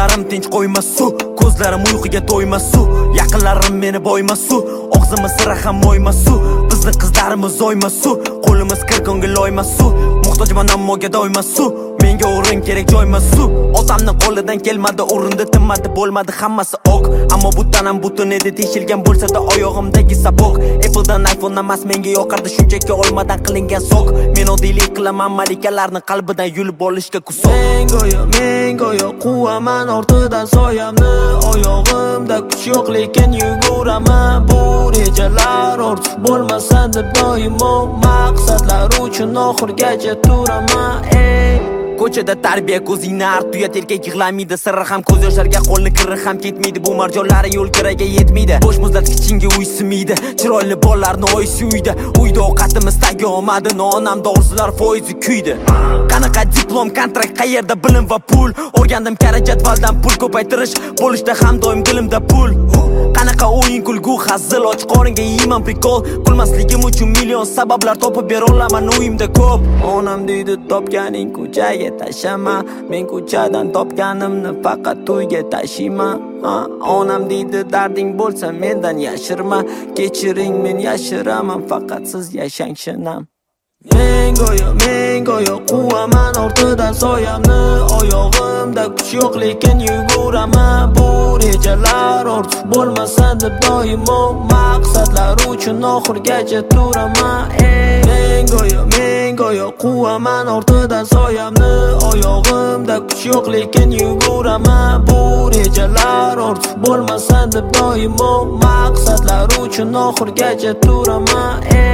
Ko'zlarim tinch qo'ymasu, ko'zlarim uyquga to'ymasu, yaqinlarim meni boymasu, og'zimiz sira ham moymasu, bizni qizlarimiz oymasu, qo'limiz kirkonga loymasu, muhtojman ammoga doymasu, menga o'rin kerak joymasu. Otamning qo'lidan kelmadi, o'rinda tinmadi, bo'lmadi hammasi ok, ammo bu tanam butun edi, teshilgan bo'lsa-da oyog'imdagi sapok. Apple'dan iPhone emas, menga yoqardi shunchaki olmadan qilingan sok. Men oddiylik qilaman, malikalarning qalbidan yulib olishga kusoq. Men go'yo quvaman ortidan soyamni, oyog'imda kuch yo'q lekin yuguraman. Bu rejalar ortiq bo'lmasin deb doimo maqsadlar uchun oxirgacha turaman. Ko'chada tarbiya ko'zingni art, tuyat erkak yig'lamaydi, sirri ham ko'z yoshlarga qo'lni kirri ham ketmaydi. Bu marjonlari yo'l kiraga yetmaydi, bo'sh muzlatkichingga uysimaydi, chiroyli bolalarni oysi uyda, uyda ovqatimiz tagomadi, nonamda orzular foizi kuydi. Qanaqa diplom, kontrakt, qayerda bilim va pul, o'rgandim kara jadvaldan pul ko'paytirish, bo'lishda ham doim dilimda pul. Qanaqa o'yin, kulgu, hazil, och qoringa yeyman prikol, kulmasligim uchun million sabablar topib bera olaman uyimda ko'p. Onam deydi topganing ko'chaga tashama, men ko'chadan topganimni faqat to'yga tashiyman. Onam deydi darding bo'lsa mendan yashirma, kechiring men yashiraman, faqat siz yashang shinam. Men go'yo quvaman ortidan soyamni, oyog'imda kuch yo'q lekin yuguraman. Bu rejalar ortiq bo'lmasin deb doimo maqsadlar uchun oxirgacha turaman. Men go'yo quvaman ortidan soyamni, oyog'imda kuch yo'q lekin yuguraman. Bu rejalar ortiq bo'lmasin deb doimo maqsadlar uchun oxirgacha turaman.